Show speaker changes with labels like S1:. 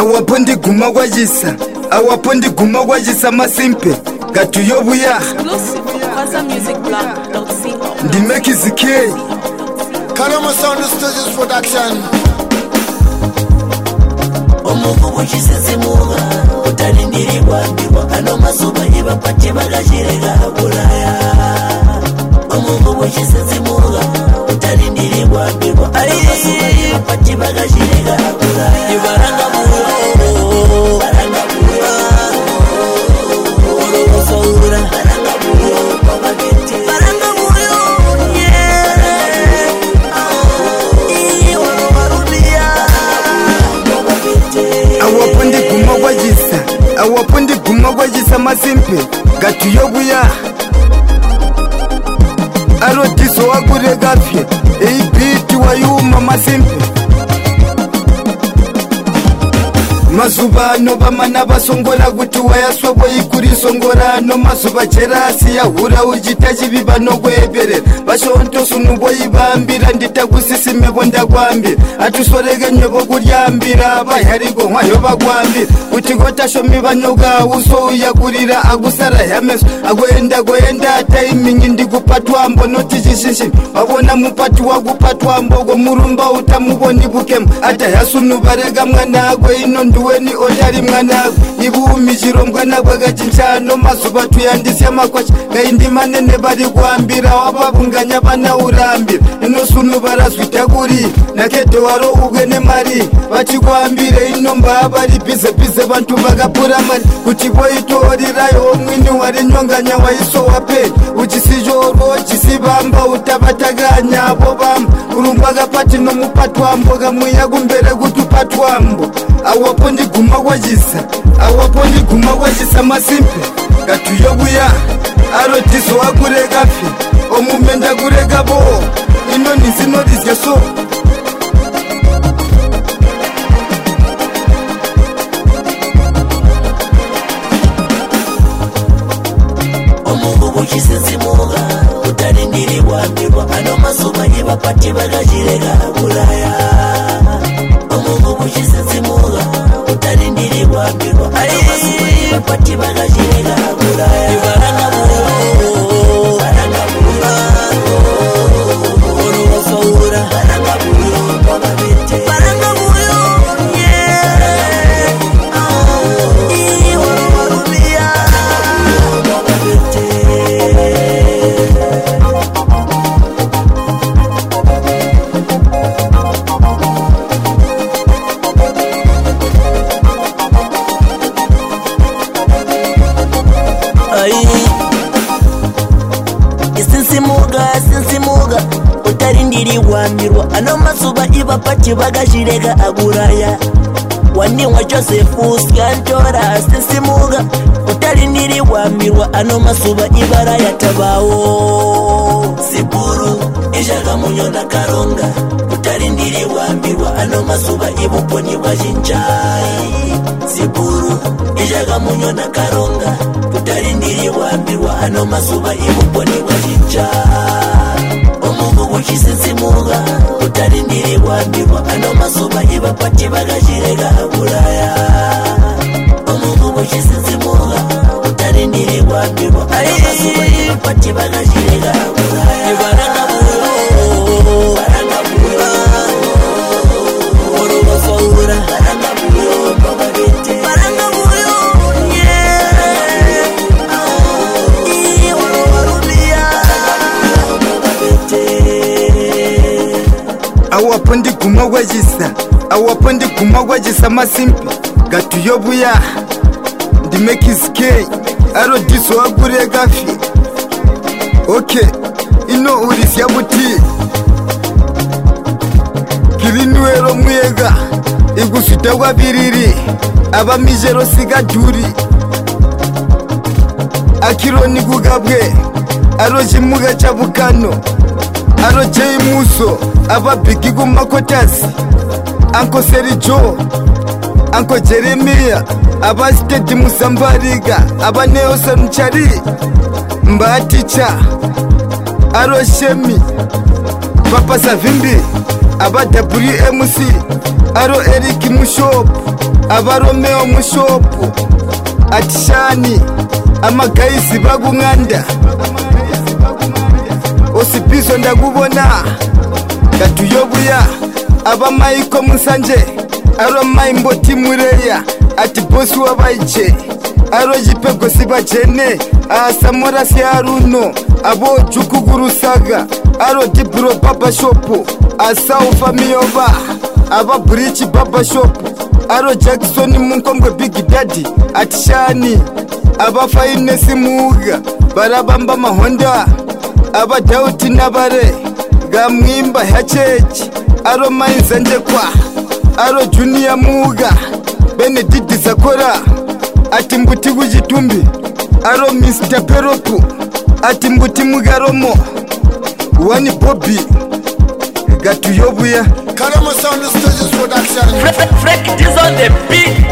S1: awapondi guma gwajisa awapondi guma gwajisa masimpe gatuyobuya ndimekizike
S2: Kalama Sound Studios Production.
S3: Omungu buchisesemuga utalindirirwa mbirwa ano mazuba yebapate bagashirega bulaya. Omungu buchisesemuga utalindirirwa mbirwa ano mazuba yebapate bagashirega bulaya. Ibaranga buyo baranga buyo orosoura baranga buyo babagete baranga buyo
S1: awapondi guma gwajisa masimpe gatuyobuya arotiso wagure gafye eibiti wayuma masimpe mazuba ano bamana basongora kuti wayaswa boyikurisongorano mazuba cherasi yahura uchita chiviva nogweberera vashontosunhu boibambira nditakusisimebo ndakwambira atusoreke nyovo kuryambira vahariko mwayo vakwambira kuti kotashomi vanoga usouya kurira akusara yameso akoenda taimingi ndikupatwambo notichishinshini wavona mupati wakupatwambo komurumba utamuvoni kukemo ata yasunu vareka mwana akwe ino weni otari mwana ibumi chirongwana kwakachinchano mazuva tuyandisya makwacha ngaindimanene vari kuambira wavavunganya vana urambira inosunu varazvita kuri nakete waro ukwe nemari vachikuambire inomba vari bhize vantu vakapura mari kuti voitorirayo mwini wari nyonganya waisowa pei uchisichoro chisivamba utavatakanyavo vamba urumba kapati nomupatwambo kamwiya kumbere kuti upatwambo awapondi guma gwajisa masimpe gatuyobuya arotiso wakureka fi omumenda kureka bo inonizinorize so
S3: omungu buchisesemuga utalindirirwa mbirwa ano mazuba yebapate bagashirega bulaya. Omungu buchisesemuga utalindirirwa mbirwa ano mazuba yebapate bagashirega bulaya. Ibaranga buyo baranga buyo orosoura baranga buyo babagete baranga buyo orobarubia babagete. Isinsimuga utarindiriwa mbirwa ano mazuba ibapati bagashirega aburaya. Waniwa Josefu Skantora isinsimuga utarindiriwa mbirwa ano mazuba ibaraya tabawo. Sipuru ijaga munyona karonga utarindiriwa mbirwa ano mazuba ibuponi wajinjai. Sipuru ijaga munyona karonga utarindiriwa mbirwa ano mazuba ibuponi wajinjai. Omungu buchisesemuga utarindiriwa mbirwa ano mazuba ibapate bagashirega bulaya. Omungu buchisesemuga utarindiriwa mbirwa ano mazuba ibapate bagashirega bulaya. Baranga buyo baranga buyo orosoura baranga buyo babagete baranga buyo
S1: awapondi guma gwajisa masimpe gatuyobuya ndimekizike arodiso wagureka fi okay ino urisya buti kirinuero muyega igusvita kwaviriri avamijero sikadhuri akironi kukabwe arochimuka chavukano arojeimuso avabhigi kumakotasi anko serijo anko jeremiya avastedi musambarika avaneosa muchari mbaticha aroshemi papa savimbi aba WMC aro Eric Mushopu aba Romeo Mushopu atishani amagaisi bagunganda osipiso ndakubona gatuyobuya aba Maiko Musanje aro Maimbo Timureya ati bosi wabaiche aro jipego sibajene asamora siaruno abo jukugurusaga aro Dibro Baba Shop asau famioba aba Bridge Baba Shop aro Jackson Munkombwe Big Daddy atishani aba Finance Muga barabamba mahonda aba Dauti Nabare gamwimba hachechi aro Mainzanje kwa aro Junior Muga Benedict Zakora ati mbuti kujitumbi aro Mr. Peropu ati mbuti Mugaromo Wani Bobby gatuyobuya
S2: Karama Sound Studios Production.
S4: Freak is on the beat.